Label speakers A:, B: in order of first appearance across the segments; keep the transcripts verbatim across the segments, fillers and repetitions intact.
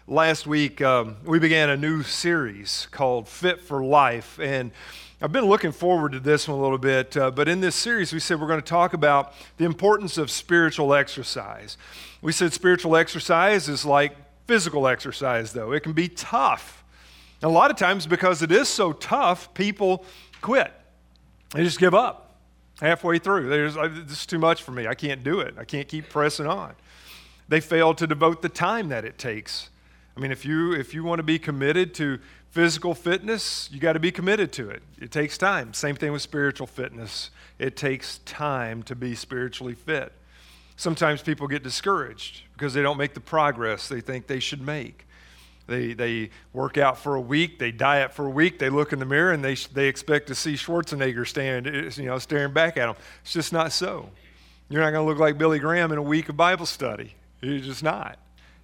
A: last week um, we began a new series called Fit for Life, and I've been looking forward to this one a little bit, uh, but in this series we said we're going to talk about the importance of spiritual exercise. We said spiritual exercise is like physical exercise, though. It can be tough. And a lot of times because it is so tough, people quit. They just give up halfway through. There's, this is too much for me. I can't do it. I can't keep pressing on. They fail to devote the time that it takes. I mean, if you if you want to be committed to physical fitness, you got to be committed to it. It takes time. Same thing with spiritual fitness. It takes time to be spiritually fit. Sometimes people get discouraged because they don't make the progress they think they should make. They they work out for a week, they diet for a week, they look in the mirror and they they expect to see Schwarzenegger standing, you know, staring back at them. It's just not so. You're not going to look like Billy Graham in a week of Bible study. You're just not.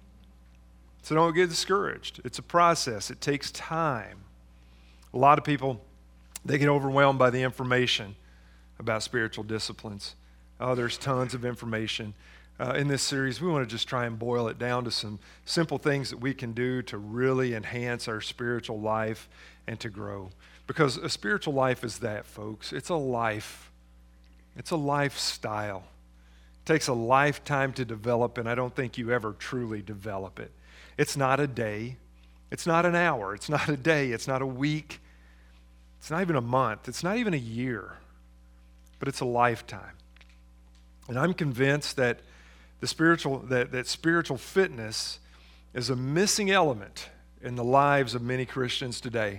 A: So don't get discouraged. It's a process. It takes time. A lot of people, they get overwhelmed by the information about spiritual disciplines. Oh, there's tons of information. Uh, in this series, we want to just try and boil it down to some simple things that we can do to really enhance our spiritual life and to grow. Because a spiritual life is that, folks. It's a life. It's a lifestyle. It takes a lifetime to develop, and I don't think you ever truly develop it. It's not a day. It's not an hour. It's not a day. It's not a week. It's not even a month. It's not even a year. But it's a lifetime. And I'm convinced that the spiritual that, that spiritual fitness is a missing element in the lives of many Christians today.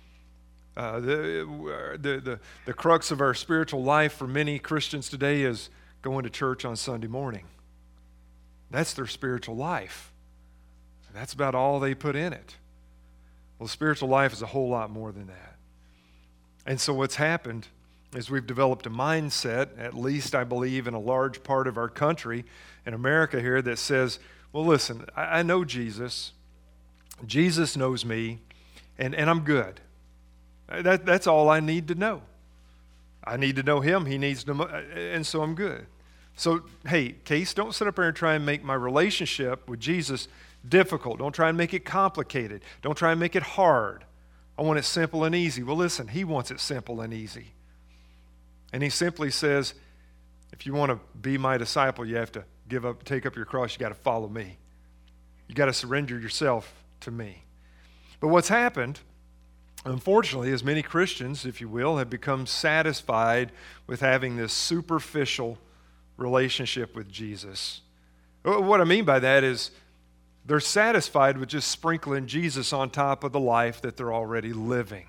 A: Uh, the, the, the, the crux of our spiritual life for many Christians today is going to church on Sunday morning. That's their spiritual life. And that's about all they put in it. Well, spiritual life is a whole lot more than that. And so what's happened is we've developed a mindset, at least I believe in a large part of our country, in America here, that says, well, listen, I, I know Jesus. Jesus knows me, and, and I'm good. That, that's all I need to know. I need to know him. He needs to know, and so I'm good. So, hey, Case, don't sit up there and try and make my relationship with Jesus difficult. Don't try and make it complicated. Don't try and make it hard. I want it simple and easy. Well, listen, he wants it simple and easy. And he simply says, if you want to be my disciple, you have to give up, take up your cross. You got to follow me. You got to surrender yourself to me. But what's happened, unfortunately, is many Christians, if you will, have become satisfied with having this superficial relationship with Jesus. What I mean by that is they're satisfied with just sprinkling Jesus on top of the life that they're already living.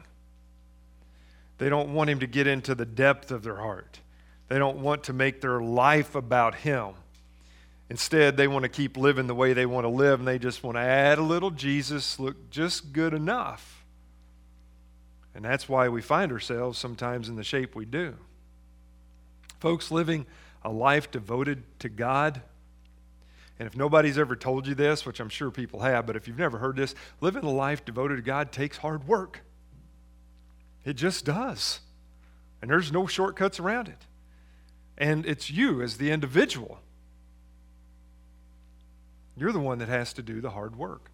A: They don't want him to get into the depth of their heart. They don't want to make their life about him. Instead, they want to keep living the way they want to live, and they just want to add a little Jesus, look just good enough. And that's why we find ourselves sometimes in the shape we do. Folks, living a life devoted to God, and if nobody's ever told you this, which I'm sure people have, but if you've never heard this, living a life devoted to God takes hard work. It just does. And there's no shortcuts around it. And it's you as the individual. You're the one that has to do the hard work.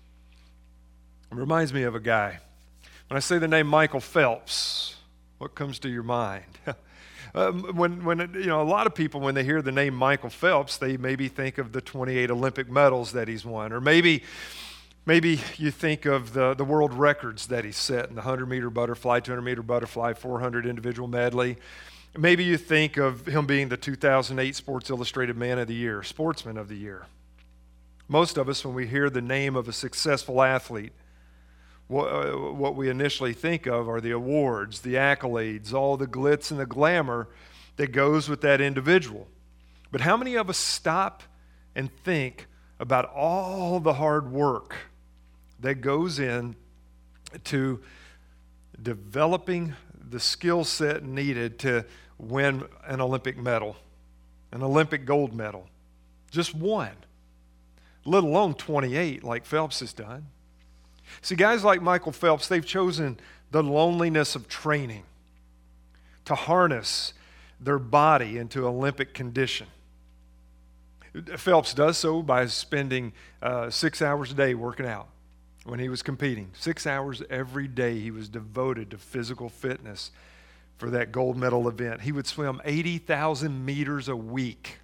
A: It reminds me of a guy. When I say the name Michael Phelps, what comes to your mind? um, when, when you know, a lot of people, when they hear the name Michael Phelps, they maybe think of the twenty-eight Olympic medals that he's won, or maybe Maybe you think of the, the world records that he set in the one hundred meter butterfly, two hundred meter butterfly, four hundred individual medley. Maybe you think of him being the two thousand eight Sports Illustrated Man of the Year, Sportsman of the Year. Most of us, when we hear the name of a successful athlete, what, uh, what we initially think of are the awards, the accolades, all the glitz and the glamour that goes with that individual. But how many of us stop and think about all the hard work that goes in to developing the skill set needed to win an Olympic medal, an Olympic gold medal? Just one, let alone twenty-eight like Phelps has done. See, guys like Michael Phelps, they've chosen the loneliness of training to harness their body into Olympic condition. Phelps does so by spending uh, six hours a day working out when he was competing. Six hours every day he was devoted to physical fitness for that gold medal event. He would swim eighty thousand meters a week.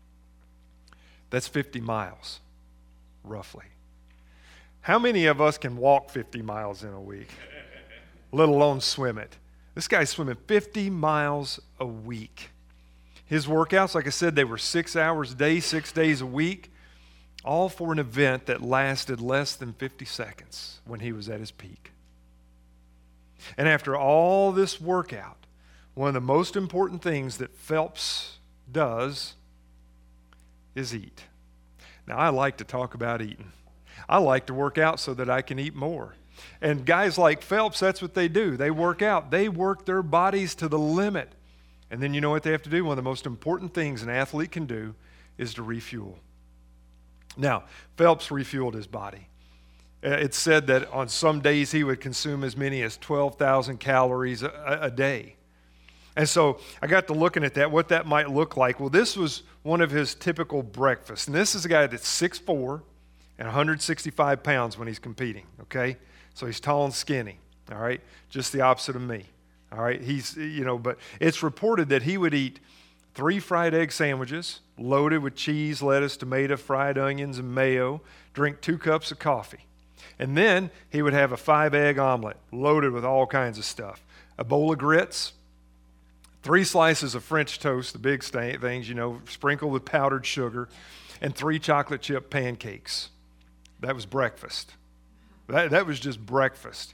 A: That's fifty miles, roughly. How many of us can walk fifty miles in a week, let alone swim it? This guy's swimming fifty miles a week. His workouts, like I said, they were six hours a day, six days a week, all for an event that lasted less than fifty seconds when he was at his peak. And after all this workout, one of the most important things that Phelps does is eat. Now, I like to talk about eating. I like to work out so that I can eat more. And guys like Phelps, that's what they do. They work out. They work their bodies to the limit. And then you know what they have to do? One of the most important things an athlete can do is to refuel. Now, Phelps refueled his body. It's said that on some days he would consume as many as twelve thousand calories a, a day. And so I got to looking at that, what that might look like. Well, this was one of his typical breakfasts. And this is a guy that's six foot four and one hundred sixty-five pounds when he's competing, okay? So he's tall and skinny, all right? Just the opposite of me. All right, he's, you know, but it's reported that he would eat three fried egg sandwiches loaded with cheese, lettuce, tomato, fried onions, and mayo, drink two cups of coffee. And then he would have a five egg omelet loaded with all kinds of stuff, a bowl of grits, three slices of French toast, the big st- things, you know, sprinkled with powdered sugar, and three chocolate chip pancakes. That was breakfast. That, that was just breakfast.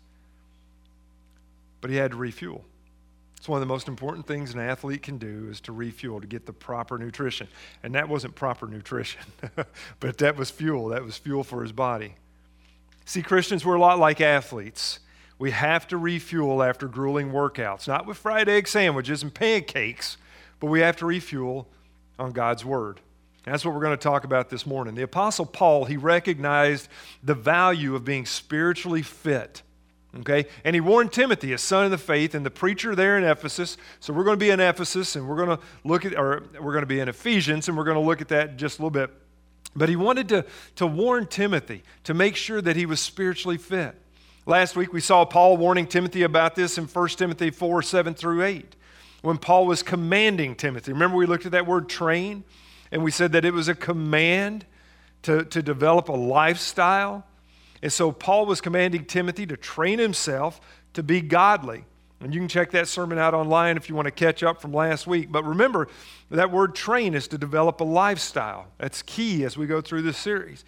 A: But he had to refuel. It's one of the most important things an athlete can do is to refuel, to get the proper nutrition. And that wasn't proper nutrition, but that was fuel. That was fuel for his body. See, Christians, we're a lot like athletes. We have to refuel after grueling workouts, not with fried egg sandwiches and pancakes, but we have to refuel on God's Word. And that's what we're going to talk about this morning. The Apostle Paul, he recognized the value of being spiritually fit. Okay, and he warned Timothy, a son of the faith, and the preacher there in Ephesus. So we're going to be in Ephesus, and we're going to look at, or we're going to be in Ephesians, and we're going to look at that in just a little bit. But he wanted to, to warn Timothy to make sure that he was spiritually fit. Last week we saw Paul warning Timothy about this in First Timothy four, seven through eight, when Paul was commanding Timothy. Remember we looked at that word train, and we said that it was a command to, to develop a lifestyle. And so Paul was commanding Timothy to train himself to be godly. And you can check that sermon out online if you want to catch up from last week. But remember, that word train is to develop a lifestyle. That's key as we go through this series.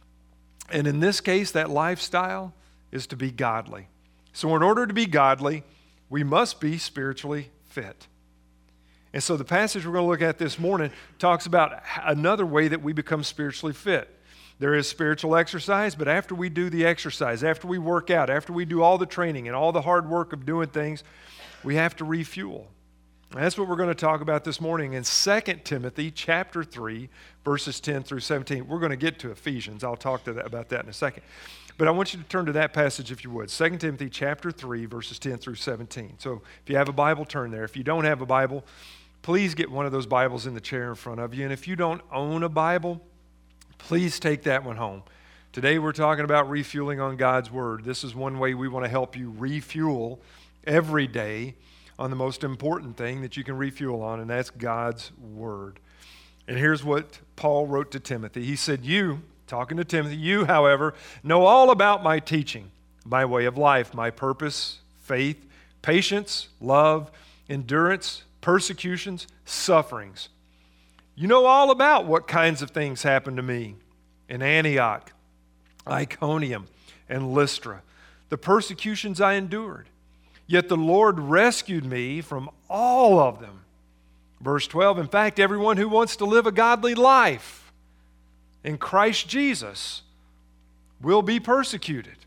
A: And in this case, that lifestyle is to be godly. So in order to be godly, we must be spiritually fit. And so the passage we're going to look at this morning talks about another way that we become spiritually fit. There is spiritual exercise, but after we do the exercise, after we work out, after we do all the training and all the hard work of doing things, we have to refuel. And that's what we're going to talk about this morning in Second Timothy chapter three, verses ten through seventeen. We're going to get to Ephesians. I'll talk to that, about that in a second. But I want you to turn to that passage if you would. Second Timothy chapter three, verses ten through seventeen. So if you have a Bible, turn there. If you don't have a Bible, please get one of those Bibles in the chair in front of you. And if you don't own a Bible, please take that one home. Today we're talking about refueling on God's Word. This is one way we want to help you refuel every day on the most important thing that you can refuel on, and that's God's Word. And here's what Paul wrote to Timothy. He said, you, talking to Timothy, you, however, know all about my teaching, my way of life, my purpose, faith, patience, love, endurance, persecutions, sufferings. You know all about what kinds of things happened to me in Antioch, Iconium, and Lystra, the persecutions I endured. Yet the Lord rescued me from all of them. Verse twelve, in fact, everyone who wants to live a godly life in Christ Jesus will be persecuted.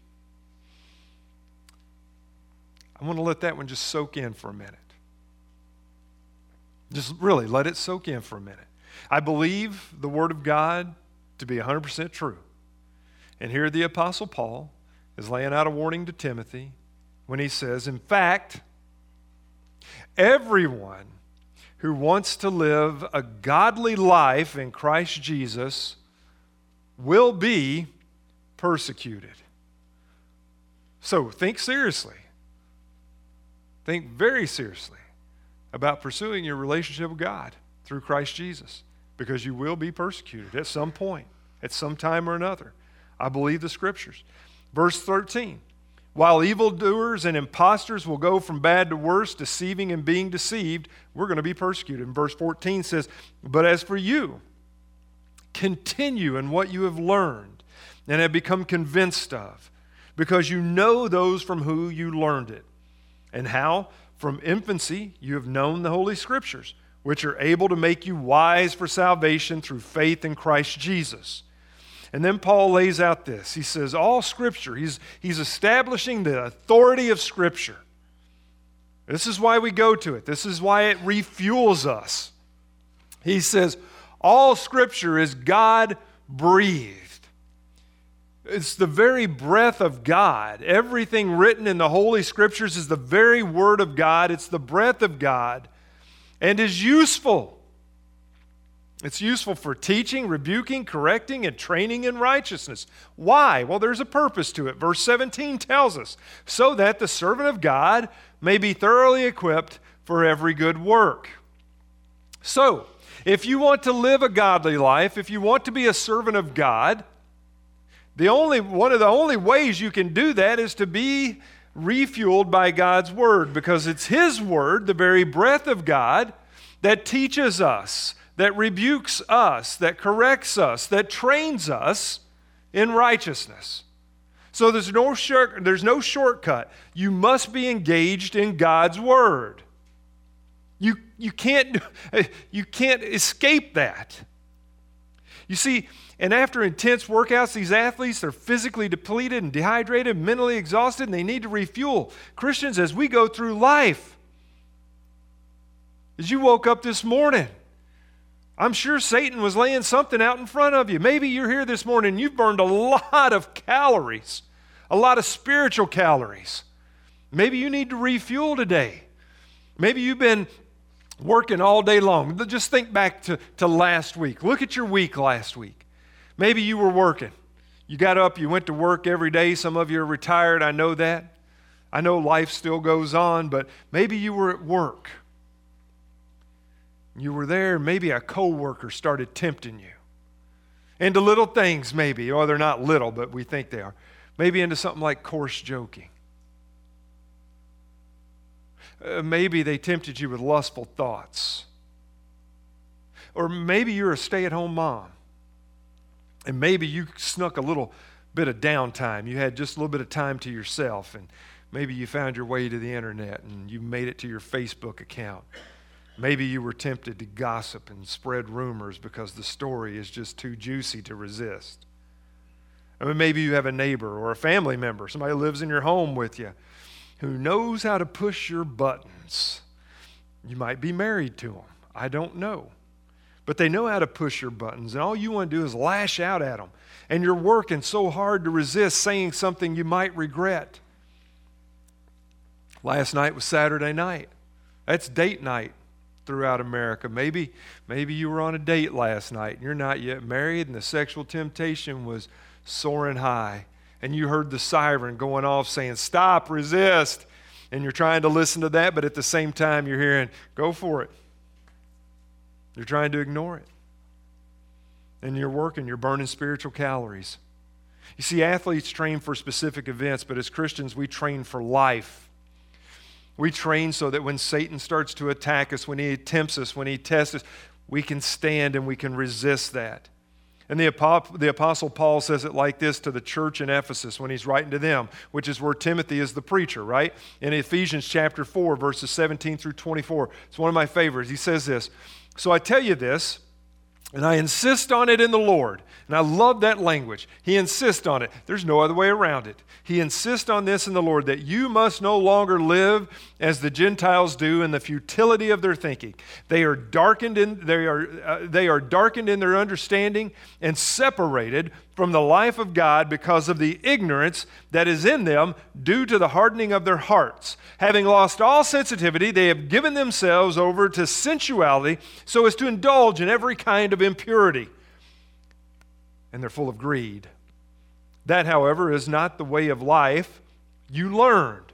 A: I want to let that one just soak in for a minute. Just really let it soak in for a minute. I believe the Word of God to be one hundred percent true. And here the Apostle Paul is laying out a warning to Timothy when he says, in fact, everyone who wants to live a godly life in Christ Jesus will be persecuted. So think seriously. Think very seriously about pursuing your relationship with God through Christ Jesus, because you will be persecuted at some point, at some time or another. I believe the Scriptures. Verse thirteen, while evildoers and impostors will go from bad to worse, deceiving and being deceived, we're going to be persecuted. And verse fourteen says, but as for you, continue in what you have learned and have become convinced of, because you know those from whom you learned it, and how from infancy you have known the Holy Scriptures, which are able to make you wise for salvation through faith in Christ Jesus. And then Paul lays out this. He says, all Scripture, he's, he's establishing the authority of Scripture. This is why we go to it. This is why it refuels us. He says, all Scripture is God-breathed. It's the very breath of God. Everything written in the Holy Scriptures is the very Word of God. It's the breath of God and is useful. It's useful for teaching, rebuking, correcting, and training in righteousness. Why? Well, there's a purpose to it. Verse seventeen tells us, so that the servant of God may be thoroughly equipped for every good work. So, if you want to live a godly life, if you want to be a servant of God, the only one of the only ways you can do that is to be refueled by God's Word, because it's His Word, the very breath of God, that teaches us, that rebukes us, that corrects us, that trains us in righteousness. So there's no short, there's no shortcut. You must be engaged in God's Word. You, you, can't, you can't escape that. You see, and after intense workouts, these athletes, they're physically depleted and dehydrated, mentally exhausted, and they need to refuel. Christians, as we go through life, as you woke up this morning, I'm sure Satan was laying something out in front of you. Maybe you're here this morning and you've burned a lot of calories, a lot of spiritual calories. Maybe you need to refuel today. Maybe you've been working all day long. Just think back to, to last week. Look at your week last week. Maybe you were working. You got up, you went to work every day. Some of you are retired, I know that. I know life still goes on, but maybe you were at work. You were there, maybe a coworker started tempting you into little things maybe. Or they're not little, but we think they are. Maybe into something like coarse joking. Uh, maybe they tempted you with lustful thoughts. Or maybe you're a stay-at-home mom. And maybe you snuck a little bit of downtime. You had just a little bit of time to yourself. And maybe you found your way to the internet and you made it to your Facebook account. Maybe you were tempted to gossip and spread rumors because the story is just too juicy to resist. I mean, maybe you have a neighbor or a family member, somebody who lives in your home with you, who knows how to push your buttons. You might be married to them. I don't know. But they know how to push your buttons, and all you want to do is lash out at them. And you're working so hard to resist saying something you might regret. Last night was Saturday night. That's date night throughout America. Maybe, maybe you were on a date last night and you're not yet married and the sexual temptation was soaring high and you heard the siren going off saying, stop, resist. And you're trying to listen to that, but at the same time you're hearing, go for it. You're trying to ignore it. And you're working, you're burning spiritual calories. You see, athletes train for specific events, but as Christians, we train for life. We train so that when Satan starts to attack us, when he tempts us, when he tests us, we can stand and we can resist that. And the Apostle Paul says it like this to the church in Ephesus when he's writing to them, which is where Timothy is the preacher, right? In Ephesians chapter four, verses seventeen through twenty-four. It's one of my favorites. He says this, so I tell you this, and I insist on it in the Lord. And I love that language. He insists on it. There's no other way around it. He insists on this in the Lord, that you must no longer live as the Gentiles do in the futility of their thinking. They are darkened in, they are, uh, they are darkened in their understanding and separated from the life of God because of the ignorance that is in them due to the hardening of their hearts. Having lost all sensitivity, they have given themselves over to sensuality so as to indulge in every kind of impurity. And they're full of greed. That, however, is not the way of life you learned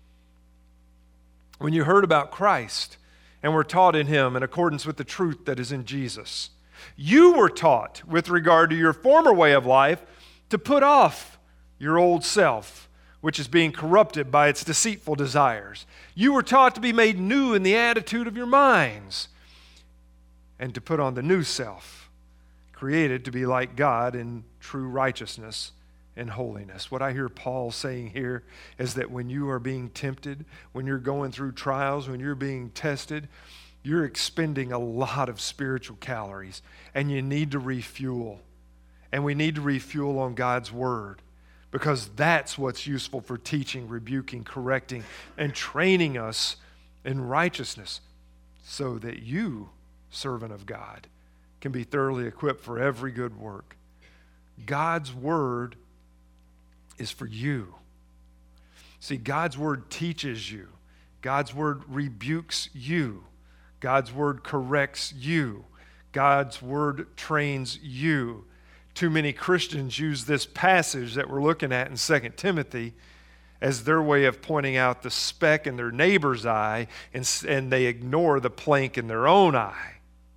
A: when you heard about Christ and were taught in Him in accordance with the truth that is in Jesus. You were taught, with regard to your former way of life, to put off your old self, which is being corrupted by its deceitful desires. You were taught to be made new in the attitude of your minds, and to put on the new self, created to be like God in true righteousness and holiness. What I hear Paul saying here is that when you are being tempted, when you're going through trials, when you're being tested, you're expending a lot of spiritual calories, and you need to refuel. And we need to refuel on God's Word, because that's what's useful for teaching, rebuking, correcting, and training us in righteousness, so that you, servant of God, can be thoroughly equipped for every good work. God's Word is for you. See, God's Word teaches you. God's Word rebukes you. God's Word corrects you. God's Word trains you. Too many Christians use this passage that we're looking at in Second Timothy as their way of pointing out the speck in their neighbor's eye, and, and they ignore the plank in their own eye.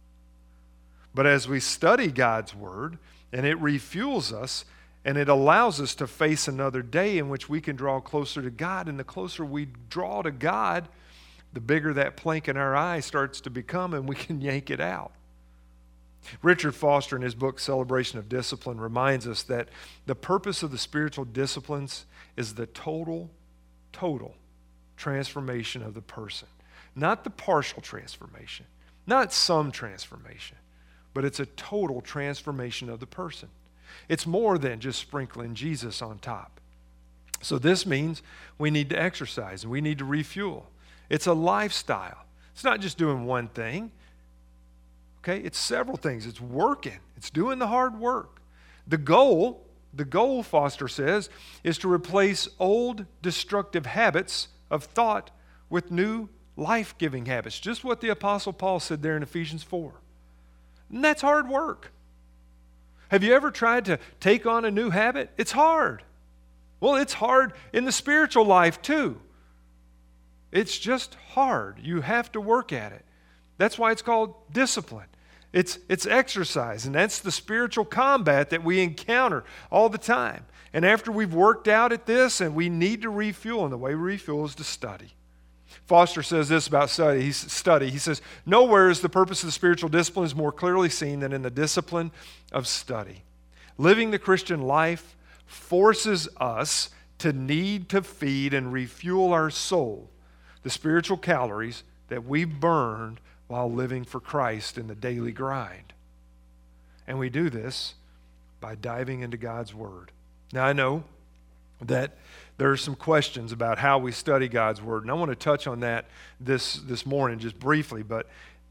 A: But as we study God's Word, and it refuels us, and it allows us to face another day in which we can draw closer to God, and the closer we draw to God, the bigger that plank in our eye starts to become, and we can yank it out. Richard Foster, in his book Celebration of Discipline, reminds us that the purpose of the spiritual disciplines is the total, total transformation of the person. Not the partial transformation, not some transformation, but it's a total transformation of the person. It's more than just sprinkling Jesus on top. So this means we need to exercise and we need to refuel. It's a lifestyle. It's not just doing one thing. Okay, it's several things. It's working. It's doing the hard work. The goal, the goal, Foster says, is to replace old destructive habits of thought with new life-giving habits. Just what the Apostle Paul said there in Ephesians four. And that's hard work. Have you ever tried to take on a new habit? It's hard. Well, it's hard in the spiritual life too. It's just hard. You have to work at it. That's why it's called discipline. It's, it's exercise, and that's the spiritual combat that we encounter all the time. And after we've worked out at this, and we need to refuel, and the way we refuel is to study. Foster says this about study. He, study. he says, nowhere is the purpose of the spiritual disciplines more clearly seen than in the discipline of study. Living the Christian life forces us to need to feed and refuel our soul, the spiritual calories that we've burned while living for Christ in the daily grind. And we do this by diving into God's Word. Now, I know that there are some questions about how we study God's Word, and I want to touch on that this, this morning just briefly, but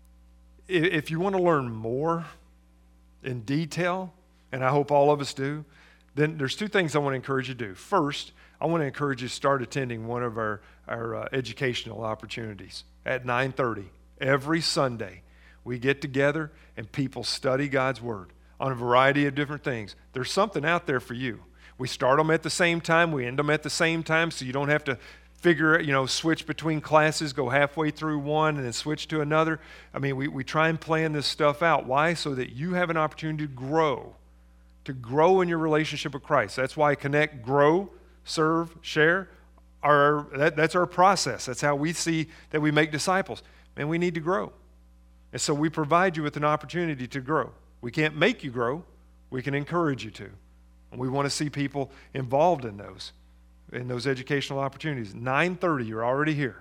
A: if you want to learn more in detail, and I hope all of us do, then there's two things I want to encourage you to do. First, I want to encourage you to start attending one of our, our uh, educational opportunities at nine thirty. Every Sunday, we get together and people study God's Word on a variety of different things. There's something out there for you. We start them at the same time. We end them at the same time, so you don't have to figure, you know, switch between classes, go halfway through one and then switch to another. I mean, we, we try and plan this stuff out. Why? So that you have an opportunity to grow, to grow in your relationship with Christ. That's why Connect, Grow, Serve, Share, our, that, that's our process. That's how we see that we make disciples. And we need to grow. And so we provide you with an opportunity to grow. We can't make you grow. We can encourage you to. And we want to see people involved in those, in those educational opportunities. nine thirty, you're already here.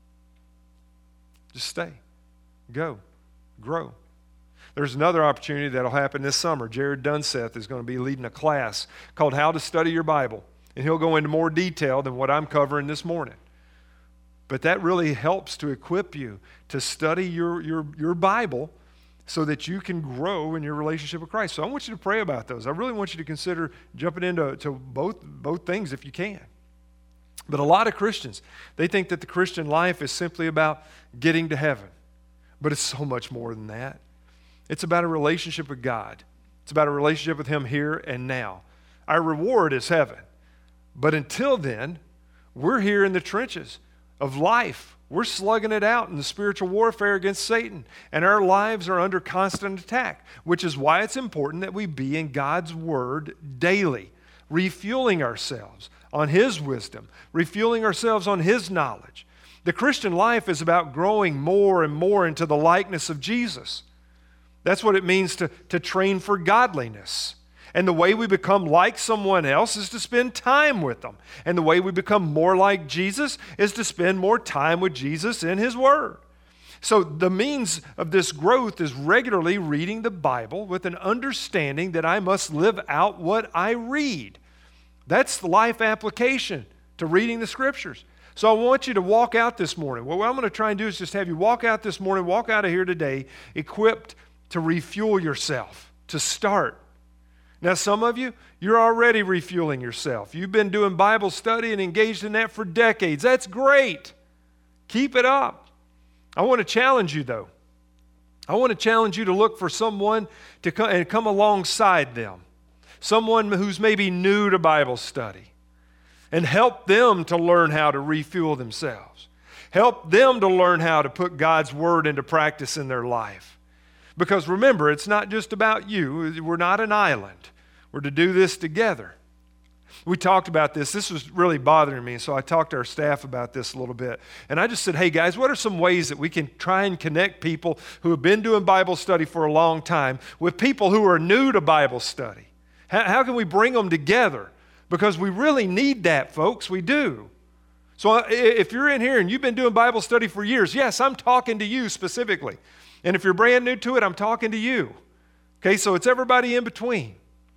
A: Just stay. Go. Grow. There's another opportunity that'll happen this summer. Jared Dunseth is going to be leading a class called How to Study Your Bible. And he'll go into more detail than what I'm covering this morning. But that really helps to equip you to study your, your, your Bible so that you can grow in your relationship with Christ. So I want you to pray about those. I really want you to consider jumping into to both, both things if you can. But a lot of Christians, they think that the Christian life is simply about getting to heaven. But it's so much more than that. It's about a relationship with God. It's about a relationship with Him here and now. Our reward is heaven. But until then, we're here in the trenches of life. We're slugging it out in the spiritual warfare against Satan, and our lives are under constant attack, which is why it's important that we be in God's Word daily, refueling ourselves on His wisdom, refueling ourselves on His knowledge. The Christian life is about growing more and more into the likeness of Jesus. That's what it means to, to train for godliness. And the way we become like someone else is to spend time with them. And the way we become more like Jesus is to spend more time with Jesus in His Word. So the means of this growth is regularly reading the Bible with an understanding that I must live out what I read. That's the life application to reading the Scriptures. So I want you to walk out this morning. Well, what I'm going to try and do is just have you walk out this morning, walk out of here today, equipped to refuel yourself, to start. Now, some of you, you're already refueling yourself. You've been doing Bible study and engaged in that for decades. That's great. Keep it up. I want to challenge you, though. I want to challenge you to look for someone to come and come alongside them, someone who's maybe new to Bible study, and help them to learn how to refuel themselves. Help them to learn how to put God's Word into practice in their life. Because remember, it's not just about you. We're not an island. We're to do this together. We talked about this. This was really bothering me, so I talked to our staff about this a little bit. And I just said, hey guys, what are some ways that we can try and connect people who have been doing Bible study for a long time with people who are new to Bible study? How, how can we bring them together? Because we really need that, folks. We do. So if you're in here and you've been doing Bible study for years, yes, I'm talking to you specifically. And if you're brand new to it, I'm talking to you. Okay, so it's everybody in between.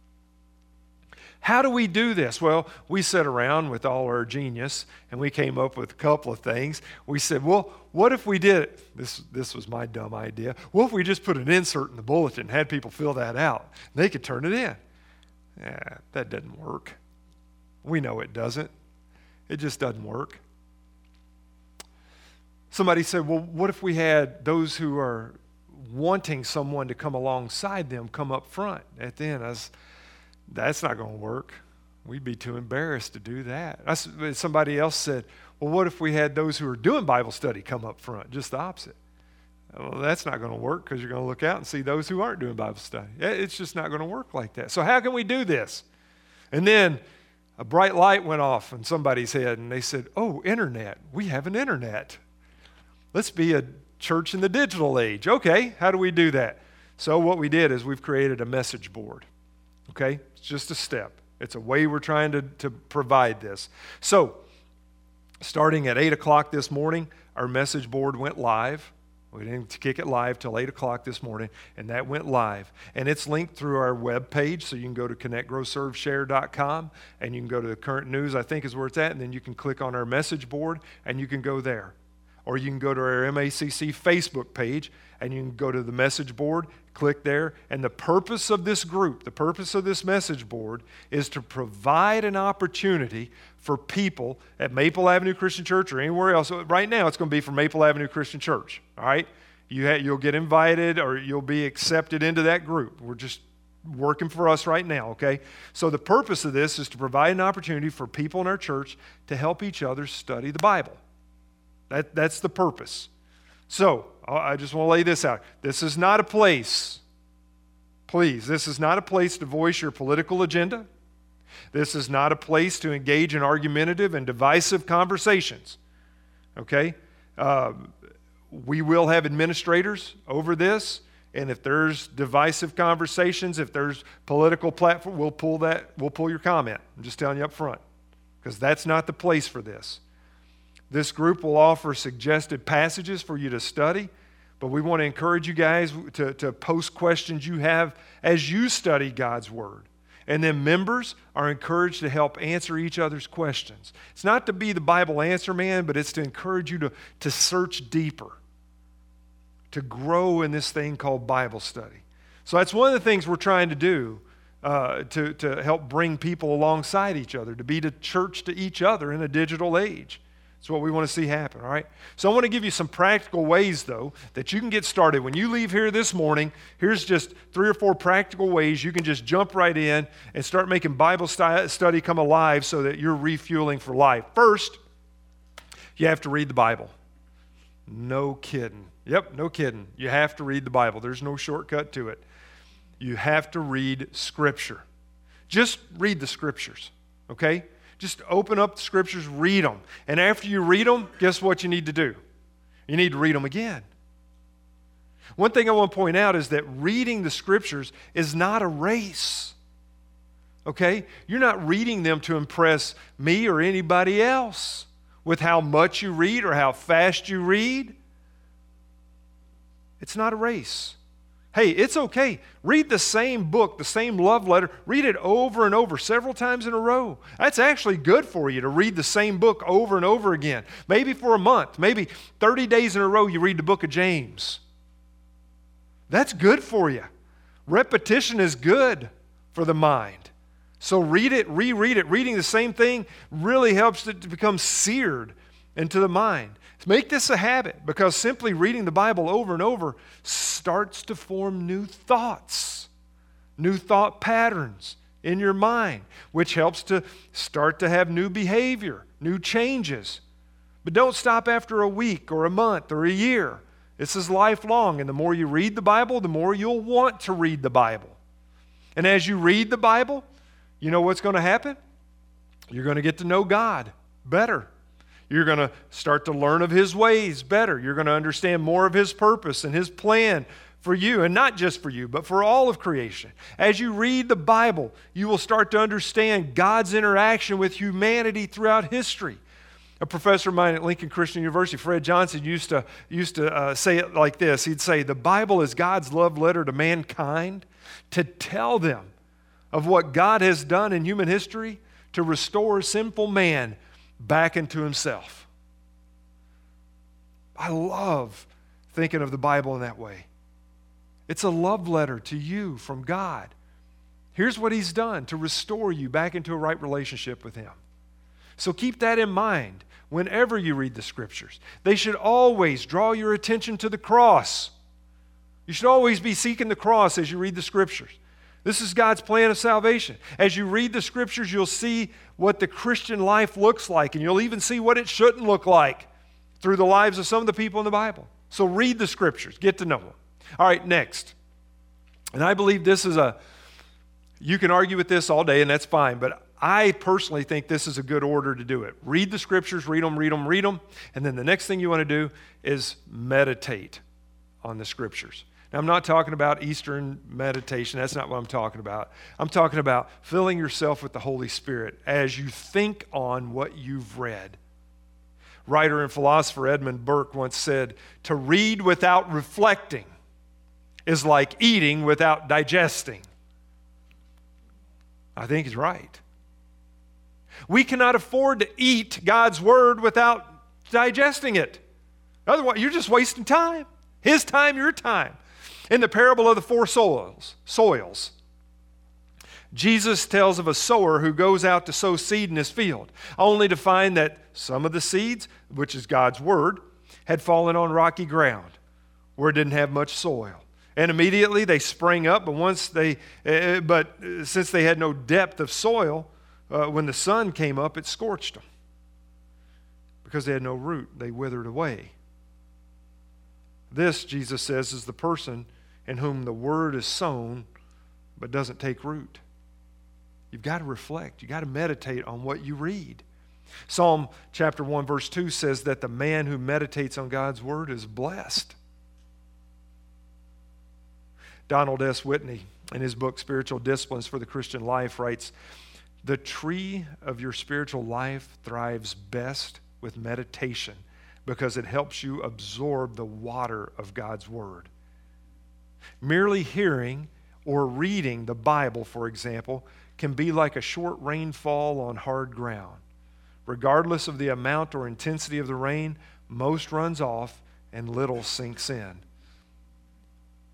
A: How do we do this? Well, we sat around with all our genius and we came up with a couple of things. We said, well, what if we did it? This, this was my dumb idea. What if we just put an insert in the bulletin and had people fill that out? They could turn it in. Yeah, that doesn't work. We know it doesn't. It just doesn't work. Somebody said, well, what if we had those who are wanting someone to come alongside them come up front at the end? I was, that's not going to work. We'd be too embarrassed to do that. I, somebody else said, well, what if we had those who are doing Bible study come up front? Just the opposite. Well, that's not going to work because you're going to look out and see those who aren't doing Bible study. It's just not going to work like that. So how can we do this? And then a bright light went off in somebody's head and they said, oh, internet. We have an internet. Let's be a church in the digital age. Okay, how do we do that? So what we did is we've created a message board. Okay, it's just a step. It's a way we're trying to, to provide this. So starting at eight o'clock this morning, our message board went live. We didn't kick it live till eight o'clock this morning, and that went live. And it's linked through our web page, so you can go to connect grow serve share dot com, and you can go to the current news, I think is where it's at, and then you can click on our message board, and you can go there. Or you can go to our M A C C Facebook page, and you can go to the message board, click there. And the purpose of this group, the purpose of this message board is to provide an opportunity for people at Maple Avenue Christian Church or anywhere else. So right now, it's going to be for Maple Avenue Christian Church, all right? You ha- you'll get invited or you'll be accepted into that group. We're just working for us right now, okay? So the purpose of this is to provide an opportunity for people in our church to help each other study the Bible. That, that's the purpose. So, I just want to lay this out. This is not a place, please, this is not a place to voice your political agenda. This is not a place to engage in argumentative and divisive conversations. Okay? Uh, we will have administrators over this, and if there's divisive conversations, if there's political platform, we'll pull that, we'll pull your comment. I'm just telling you up front, because that's not the place for this. This group will offer suggested passages for you to study, but we want to encourage you guys to, to post questions you have as you study God's Word. And then members are encouraged to help answer each other's questions. It's not to be the Bible answer man, but it's to encourage you to, to search deeper, to grow in this thing called Bible study. So that's one of the things we're trying to do uh, to, to help bring people alongside each other, to be the church to each other in a digital age. That's what we want to see happen, all right? So I want to give you some practical ways, though, that you can get started. When you leave here this morning, here's just three or four practical ways you can just jump right in and start making Bible st- study come alive so that you're refueling for life. First, you have to read the Bible. No kidding. Yep, no kidding. You have to read the Bible. There's no shortcut to it. You have to read Scripture. Just read the Scriptures, okay? Just open up the Scriptures, read them. And after you read them, guess what you need to do? You need to read them again. One thing I want to point out is that reading the Scriptures is not a race, okay? You're not reading them to impress me or anybody else with how much you read or how fast you read. It's not a race. Hey, it's okay. Read the same book, the same love letter. Read it over and over several times in a row. That's actually good for you to read the same book over and over again. Maybe for a month, maybe thirty days in a row you read the book of James. That's good for you. Repetition is good for the mind. So read it, reread it. Reading the same thing really helps it to become seared into the mind. Make this a habit, because simply reading the Bible over and over starts to form new thoughts, new thought patterns in your mind, which helps to start to have new behavior, new changes. But don't stop after a week or a month or a year. This is lifelong, and the more you read the Bible, the more you'll want to read the Bible. And as you read the Bible, you know what's going to happen? You're going to get to know God better. You're going to start to learn of His ways better. You're going to understand more of His purpose and His plan for you, and not just for you, but for all of creation. As you read the Bible, you will start to understand God's interaction with humanity throughout history. A professor of mine at Lincoln Christian University, Fred Johnson, used to, used to uh, say it like this. He'd say, the Bible is God's love letter to mankind to tell them of what God has done in human history to restore sinful man back into himself. I love thinking of the Bible in that way. It's a love letter to you from God. Here's what He's done to restore you back into a right relationship with Him. So keep that in mind whenever you read the Scriptures. They should always draw your attention to the cross. You should always be seeking the cross as you read the Scriptures. This is God's plan of salvation. As you read the Scriptures, you'll see what the Christian life looks like, and you'll even see what it shouldn't look like through the lives of some of the people in the Bible. So read the Scriptures. Get to know them. All right, next. And I believe this is a, you can argue with this all day, and that's fine, but I personally think this is a good order to do it. Read the Scriptures, read them, read them, read them, and then the next thing you want to do is meditate on the Scriptures. Now, I'm not talking about Eastern meditation. That's not what I'm talking about. I'm talking about filling yourself with the Holy Spirit as you think on what you've read. Writer and philosopher Edmund Burke once said, to read without reflecting is like eating without digesting. I think he's right. We cannot afford to eat God's Word without digesting it. Otherwise, you're just wasting time. His time, your time. In the parable of the four soils, soils, Jesus tells of a sower who goes out to sow seed in his field, only to find that some of the seeds, which is God's Word, had fallen on rocky ground where it didn't have much soil. And immediately they sprang up, but once they, uh, but since they had no depth of soil, uh, when the sun came up, it scorched them. Because they had no root, they withered away. This, Jesus says, is the person in whom the Word is sown but doesn't take root. You've got to reflect. You've got to meditate on what you read. Psalm chapter one, verse two says that the man who meditates on God's Word is blessed. Donald S. Whitney, in his book, Spiritual Disciplines for the Christian Life, writes, the tree of your spiritual life thrives best with meditation because it helps you absorb the water of God's Word. Merely hearing or reading the Bible, for example, can be like a short rainfall on hard ground. Regardless of the amount or intensity of the rain, most runs off and little sinks in.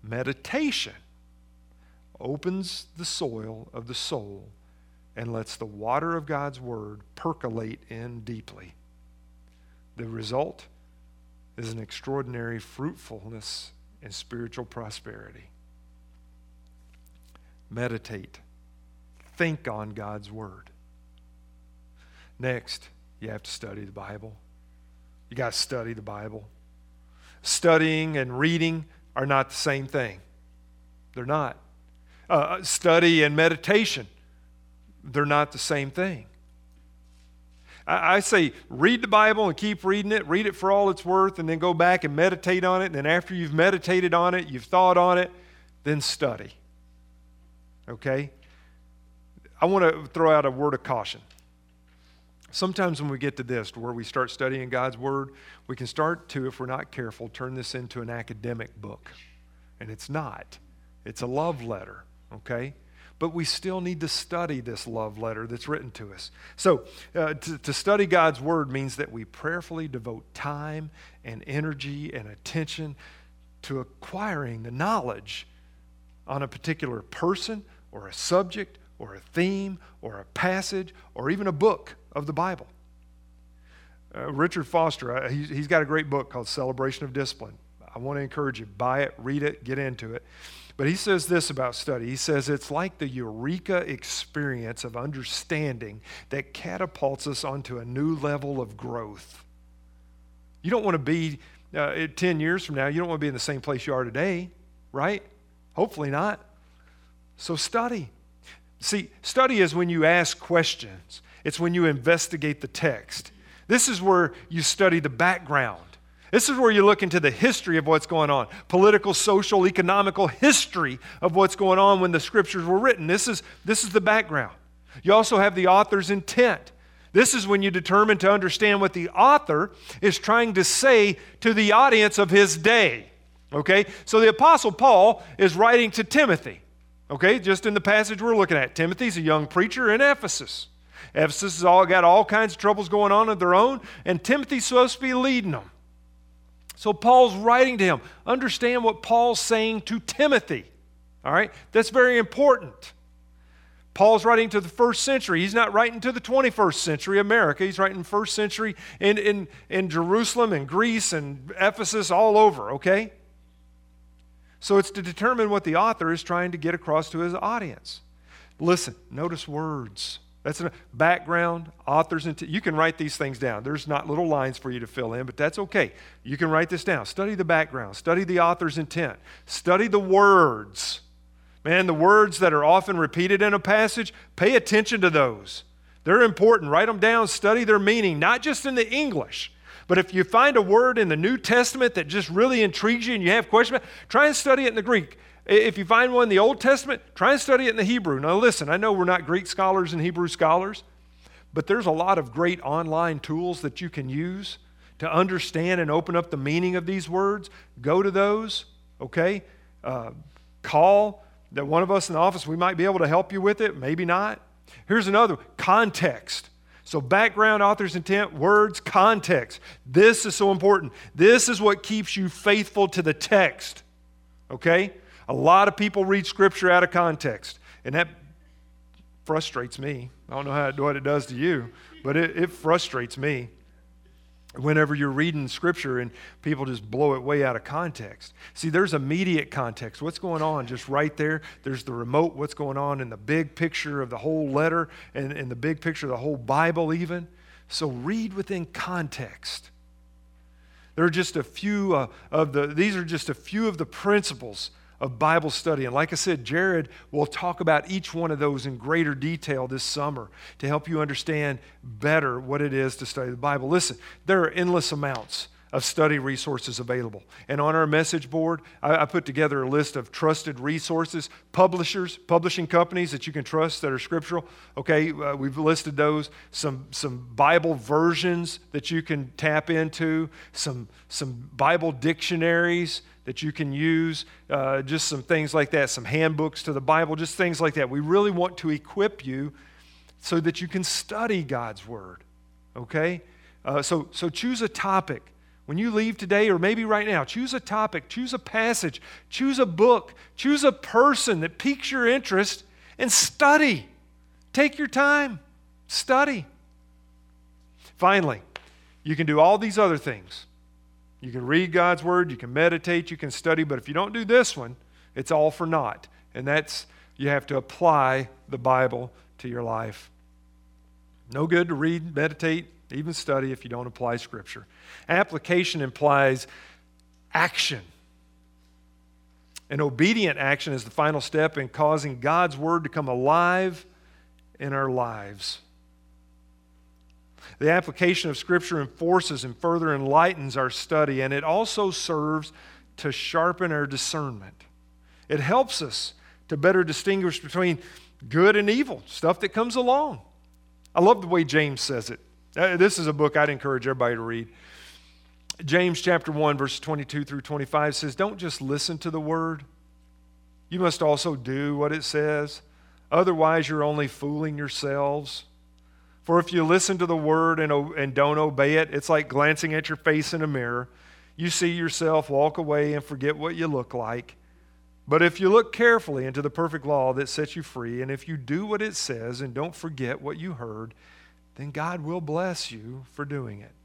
A: meditation opens the soil of the soul and lets the water of God's word percolate in deeply. The result is an extraordinary fruitfulness and spiritual prosperity. Meditate. Think on God's word. Next, you have to study the Bible. You got to study the Bible. Studying and reading are not the same thing. They're not. Uh, study and meditation, they're not the same thing. I, I say read the Bible and keep reading it, read it for all it's worth, and then go back and meditate on it. And then after you've meditated on it, you've thought on it, then study. Okay? I want to throw out a word of caution. Sometimes when we get to this, to where we start studying God's word, we can start to, if we're not careful, turn this into an academic book. And it's not. It's a love letter, okay? But we still need to study this love letter that's written to us. So uh, to, to study God's word means that we prayerfully devote time and energy and attention to acquiring the knowledge on a particular person or a subject or a theme or a passage or even a book of the Bible. Uh, Richard Foster, uh, he's, he's got a great book called Celebration of Discipline. I want to encourage you, buy it, read it, get into it. But he says this about study. He says it's like the eureka experience of understanding that catapults us onto a new level of growth. You don't want to be, uh, ten years from now, you don't want to be in the same place you are today, right? Hopefully not. So study. See, study is when you ask questions. It's when you investigate the text. This is where you study the background. This is where you look into the history of what's going on. Political, social, economical history of what's going on when the scriptures were written. This is, this is the background. You also have the author's intent. This is when you determine to understand what the author is trying to say to the audience of his day. Okay? So the Apostle Paul is writing to Timothy. Okay? Just in the passage we're looking at. Timothy's a young preacher in Ephesus. Ephesus has all got all kinds of troubles going on of their own, and Timothy's supposed to be leading them. So Paul's writing to him. Understand what Paul's saying to Timothy. All right? That's very important. Paul's writing to the first century. He's not writing to the twenty-first century America. He's writing first century in, in, in Jerusalem and Greece and Ephesus, all over, okay? So it's to determine what the author is trying to get across to his audience. Listen, notice words. That's a background, authors, and t- you can write these things down. There's not little lines for you to fill in, but that's okay. You can write this down. Study the background. Study the author's intent. Study the words. Man, the words that are often repeated in a passage, pay attention to those. They're important. Write them down. Study their meaning, not just in the English. But if you find a word in the New Testament that just really intrigues you and you have questions about, try and study it in the Greek. If you find one in the Old Testament, try and study it in the Hebrew. Now listen, I know we're not Greek scholars and Hebrew scholars, but there's a lot of great online tools that you can use to understand and open up the meaning of these words. Go to those, okay? Uh, call that one of us in the office, we might be able to help you with it, maybe not. Here's another, context. So background, author's intent, words, context. This is so important. This is what keeps you faithful to the text, okay? A lot of people read Scripture out of context, and that frustrates me. I don't know how, what it does to you, but it, it frustrates me whenever you're reading Scripture and people just blow it way out of context. See, there's immediate context. What's going on just right there? There's the remote, what's going on in the big picture of the whole letter and, and the big picture of the whole Bible even. So read within context. There are just a few uh, of the, these are just a few of the principles of Bible study. And like I said, Jared will talk about each one of those in greater detail this summer to help you understand better what it is to study the Bible. Listen, there are endless amounts of study resources available. And on our message board, I, I put together a list of trusted resources, publishers, publishing companies that you can trust that are scriptural. Okay, uh, we've listed those. Some some Bible versions that you can tap into, some, some Bible dictionaries that you can use, uh, just some things like that, some handbooks to the Bible, just things like that. We really want to equip you so that you can study God's Word, okay? Uh, so, so choose a topic When you leave today, or maybe right now, choose a topic, choose a passage, choose a book, choose a person that piques your interest, and study. Take your time. Study. Finally, you can do all these other things. You can read God's Word, you can meditate, you can study, but if you don't do this one, it's all for naught. And that's, you have to apply the Bible to your life. No good to read, meditate, even study if you don't apply Scripture. Application implies action. An obedient action is the final step in causing God's Word to come alive in our lives. The application of Scripture enforces and further enlightens our study, and it also serves to sharpen our discernment. It helps us to better distinguish between good and evil, stuff that comes along. I love the way James says it. Uh, this is a book I'd encourage everybody to read. James chapter one, verses twenty-two through twenty-five says, "Don't just listen to the word. You must also do what it says. Otherwise, you're only fooling yourselves. For if you listen to the word and, and don't obey it, it's like glancing at your face in a mirror. You see yourself, walk away, and forget what you look like. But if you look carefully into the perfect law that sets you free, and if you do what it says and don't forget what you heard, then God will bless you for doing it."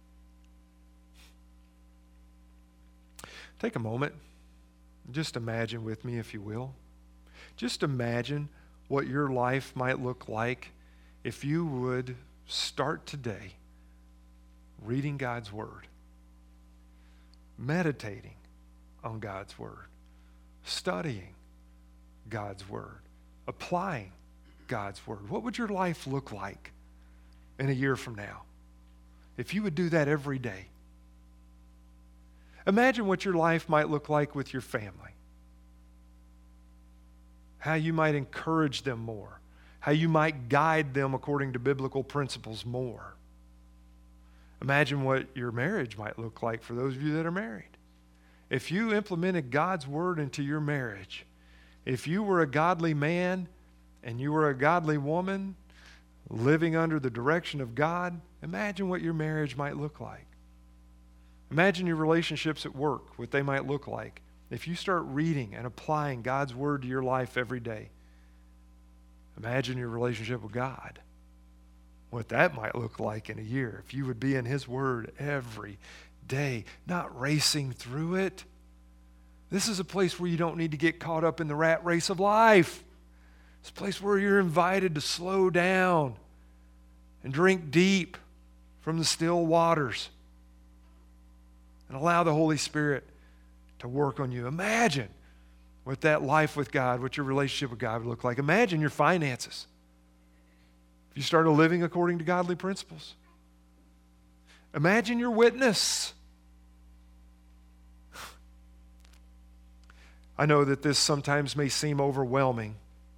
A: Take a moment. Just imagine with me, if you will. Just imagine what your life might look like if you would start today reading God's Word, meditating on God's Word, studying God's Word, applying God's Word. What would your life look like in a year from now if you would do that every day? Imagine what your life might look like with your family. How you might encourage them more. How you might guide them according to biblical principles more. Imagine what your marriage might look like for those of you that are married. If you implemented God's Word into your marriage, if you were a godly man and you were a godly woman living under the direction of God, imagine what your marriage might look like. Imagine your relationships at work, what they might look like if you start reading and applying God's Word to your life every day. Imagine your relationship with God, what that might look like in a year if you would be in His Word every day, not racing through it. This is a place where you don't need to get caught up in the rat race of life. It's a place where you're invited to slow down and drink deep from the still waters and allow the Holy Spirit to work on you. Imagine what that life with God, what your relationship with God would look like. Imagine your finances. If you started living according to godly principles. Imagine your witness. I know that this sometimes may seem overwhelming,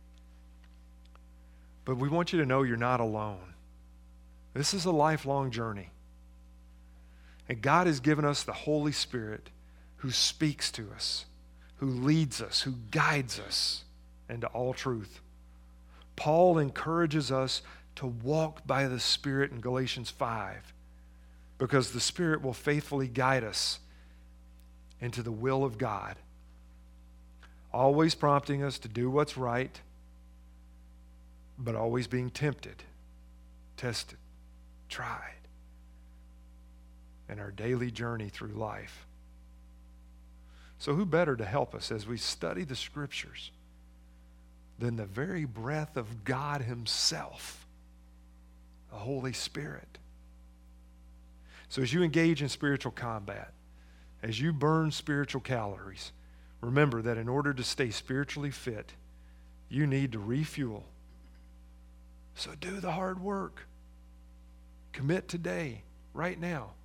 A: but we want you to know you're not alone. This is a lifelong journey. And God has given us the Holy Spirit who speaks to us, who leads us, who guides us into all truth. Paul encourages us to walk by the Spirit in Galatians five because the Spirit will faithfully guide us into the will of God, always prompting us to do what's right, but always being tempted, tested, tried in our daily journey through life. So who better to help us as we study the Scriptures than the very breath of God Himself, the Holy Spirit? So as you engage in spiritual combat, as you burn spiritual calories, remember that in order to stay spiritually fit, you need to refuel. So do the hard work. Commit today, right now,